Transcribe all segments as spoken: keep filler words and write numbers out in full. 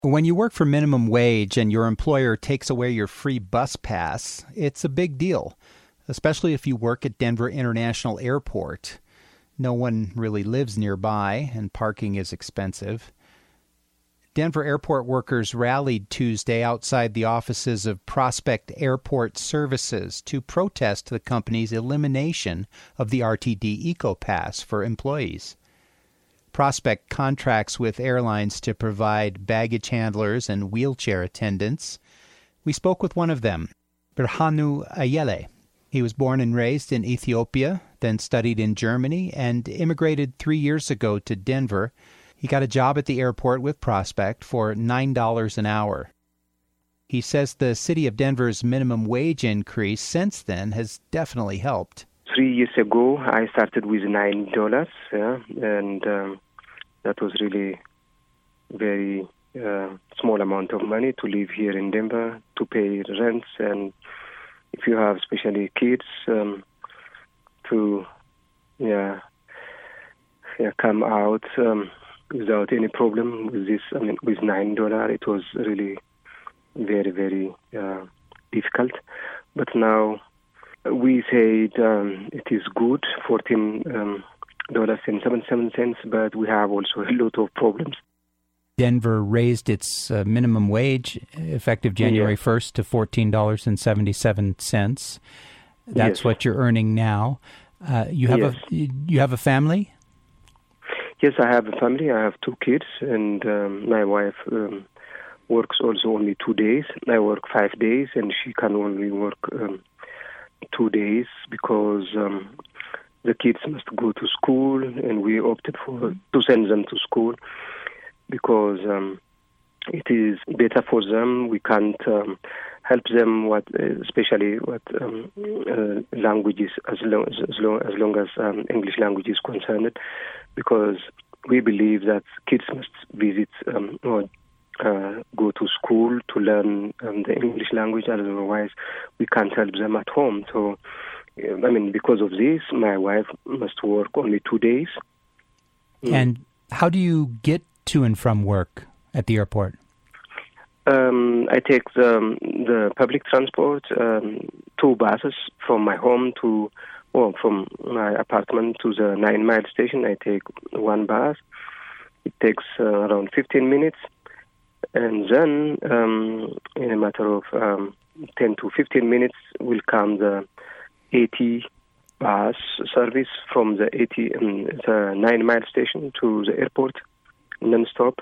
When you work for minimum wage and your employer takes away your free bus pass, it's a big deal, especially if you work at Denver International Airport. No one really lives nearby, and parking is expensive. Denver airport workers rallied Tuesday outside the offices of Prospect Airport Services to protest the company's elimination of the R T D EcoPass for employees. Prospect contracts with airlines to provide baggage handlers and wheelchair attendants. We spoke with one of them, Birhanu Ayele. He was born and raised in Ethiopia, then studied in Germany, and immigrated three years ago to Denver. He got a job at the airport with Prospect for nine dollars an hour. He says the city of Denver's minimum wage increase since then has definitely helped. Three years ago, I started with nine dollars, yeah, and um, that was really very uh, small amount of money to live here in Denver, to pay rents, and if you have especially kids, um, to yeah, yeah come out um, without any problem with this. I mean, with nine dollars, it was really very, very uh, difficult. But now we said um, it is good, fourteen um, dollars and seventy-seven cents, but we have also a lot of problems. Denver raised its uh, minimum wage effective January first to fourteen dollars and seventy-seven cents. That's yes. what you're earning now. Uh, you have yes. a you have a family? Yes, I have a family. I have two kids, and um, my wife um, works also only two days. I work five days, and she can only work um, two days because um, the kids must go to school, and we opted for to send them to school because um, it is better for them. We can't um, help them, what especially what um, uh, languages, as long as, as long as, long as um, English language is concerned, because we believe that kids must visit um, or uh, go to school to learn um, the English language. Otherwise, we can't help them at home. So, I mean, because of this, my wife must work only two days. And how do you get to and from work at the airport? Um, I take the, the public transport, um, two buses from my home to, well, from my apartment to the Nine Mile station. I take one bus. It takes uh, around fifteen minutes. And then, um, in a matter of um, ten to fifteen minutes, will come the eighty bus service from the eighty, um, the Nine Mile station to the airport, non-stop.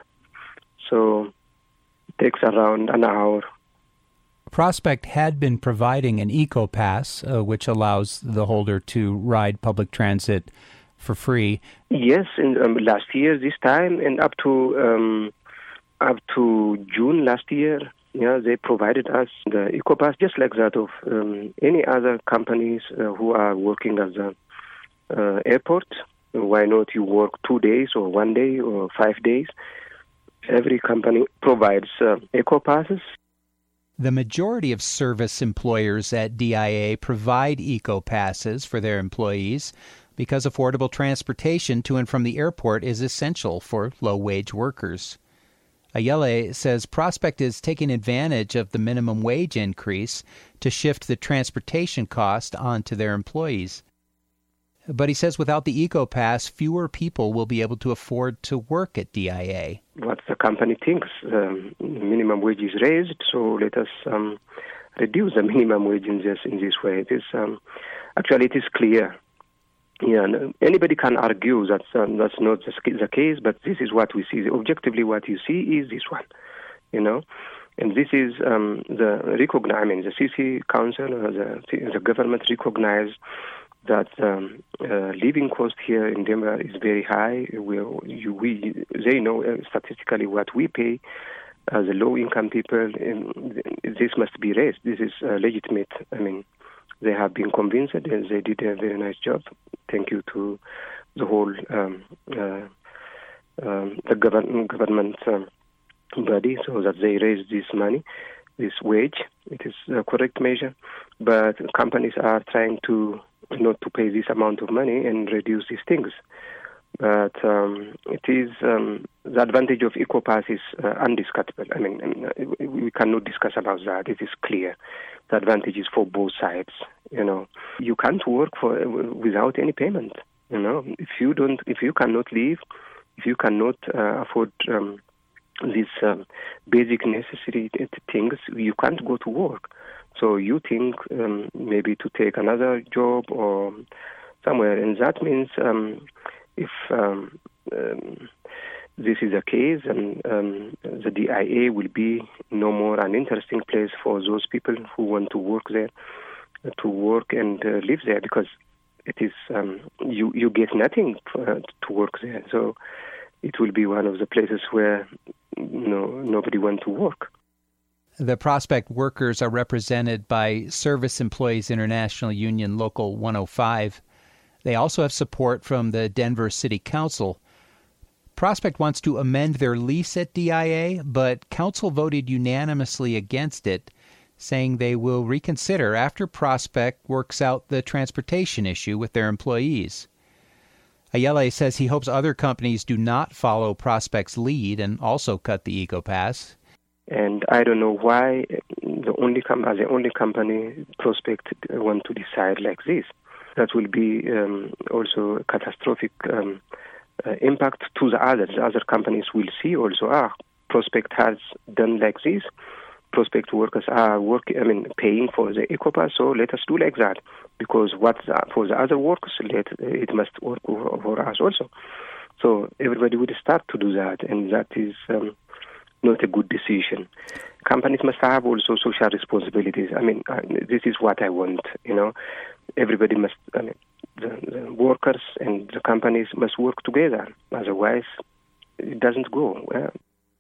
So it takes around an hour. Prospect had been providing an EcoPass, uh, which allows the holder to ride public transit for free. Yes, in um, last year, this time, and up to um, up to June last year, yeah, they provided us the EcoPass, just like that of um, any other companies uh, who are working at the uh, airport. Why not you work two days or one day or five days? Every company provides uh, EcoPasses. The majority of service employers at D I A provide EcoPasses for their employees because affordable transportation to and from the airport is essential for low-wage workers. Ayele says Prospect is taking advantage of the minimum wage increase to shift the transportation cost onto their employees. But he says without the EcoPass, fewer people will be able to afford to work at D I A. What the company thinks, um, minimum wage is raised, so let us um, reduce the minimum wage in this in this way. It is um, actually it is clear. Yeah, anybody can argue that um, that's not the case, but this is what we see. Objectively, what you see is this one, you know, and this is um, the recognize. I mean, the C C Council, or the the government recognize that um, uh, living cost here in Denver is very high. We, you, we they know uh, statistically what we pay as a low-income people, and this must be raised. This is uh, legitimate. I mean, they have been convinced, and they did a very nice job. Thank you to the whole um, uh, um, the government government um, body, so that they raise this money, this wage. It is a correct measure, but companies are trying to not to pay this amount of money and reduce these things. But um, it is um, the advantage of EcoPass is uh, undiscussable. I mean, I mean, we cannot discuss about that. It is clear. The advantage is for both sides. You know, you can't work for without any payment. You know, if you don't, if you cannot leave, if you cannot uh, afford um, these um, basic necessary things, you can't go to work. So you think um, maybe to take another job or somewhere, and that means um, if um, um, this is the case, and um, the D I A will be no more an interesting place for those people who want to work there, to work and uh, live there, because it is um, you you get nothing for, uh, to work there. So it will be one of the places where you know nobody wants to work. The Prospect workers are represented by Service Employees International Union Local one oh five. They also have support from the Denver City Council. Prospect wants to amend their lease at D I A, but Council voted unanimously against it, saying they will reconsider after Prospect works out the transportation issue with their employees. Ayele says he hopes other companies do not follow Prospect's lead and also cut the EcoPass. And I don't know why the only com- as the only company Prospect want to decide like this. That will be um, also a catastrophic um, uh, impact to the others. The other companies will see also, ah, Prospect has done like this. Prospect workers are work, I mean, paying for the EcoPass, so let us do like that. Because what's for the other workers, let, it must work for, for us also. So everybody would start to do that, and that is um, not a good decision. Companies must have also social responsibilities. I mean, uh, this is what I want, you know. Everybody must, I mean, the, the workers and the companies must work together. Otherwise, it doesn't go well.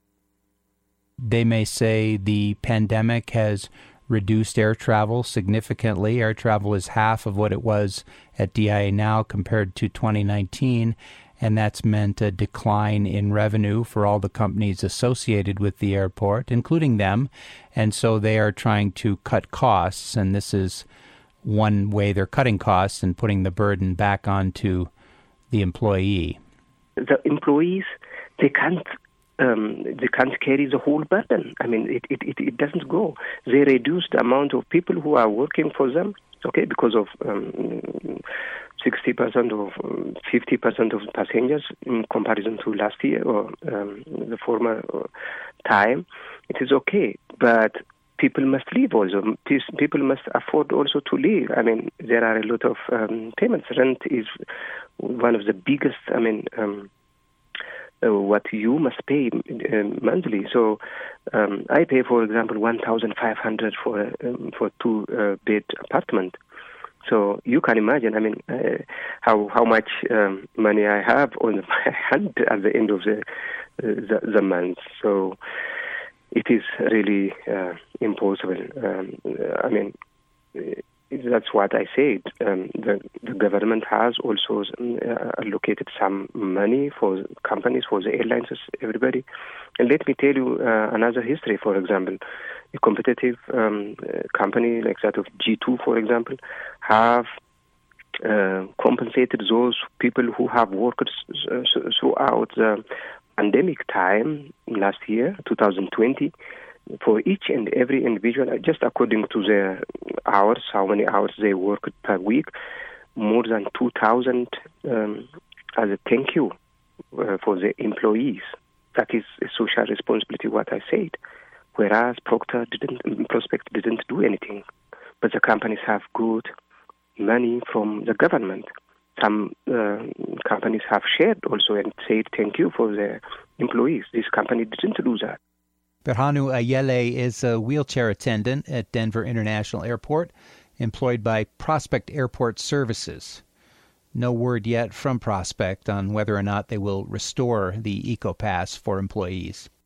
They may say the pandemic has reduced air travel significantly. Air travel is half of what it was at D I A now compared to twenty nineteen, and that's meant a decline in revenue for all the companies associated with the airport, including them. And so they are trying to cut costs, and this is one way they're cutting costs and putting the burden back onto the employee. The employees, they can't Um, they can't carry the whole burden. I mean, it, it, it, it doesn't go. They reduce the amount of people who are working for them, okay, because of um, sixty percent or fifty percent of passengers in comparison to last year or um, the former time. It is okay, but people must live also. People must afford also to live. I mean, there are a lot of um, payments. Rent is one of the biggest, I mean, um, Uh, what you must pay uh, monthly. So um, I pay, for example, one thousand five hundred dollars for a um, for two uh, bed apartment. So you can imagine, I mean, uh, how how much um, money I have on my hand at the end of the uh, the, the month. So it is really uh, impossible. Um, I mean. Uh, That's what I said. Um, the, the government has also uh, allocated some money for companies, for the airlines, everybody. And let me tell you uh, another history, for example. A competitive um, company like that of G two, for example, have uh, compensated those people who have worked throughout the pandemic time last year, twenty twenty, for each and every individual, just according to their hours, how many hours they worked per week, more than two thousand um, as a thank you uh, for the employees. That is a social responsibility, what I said. Whereas Procter didn't, Prospect didn't do anything. But the companies have got money from the government. Some uh, companies have shared also and said thank you for their employees. This company didn't do that. Berhanu Ayele is a wheelchair attendant at Denver International Airport, employed by Prospect Airport Services. No word yet from Prospect on whether or not they will restore the EcoPass for employees.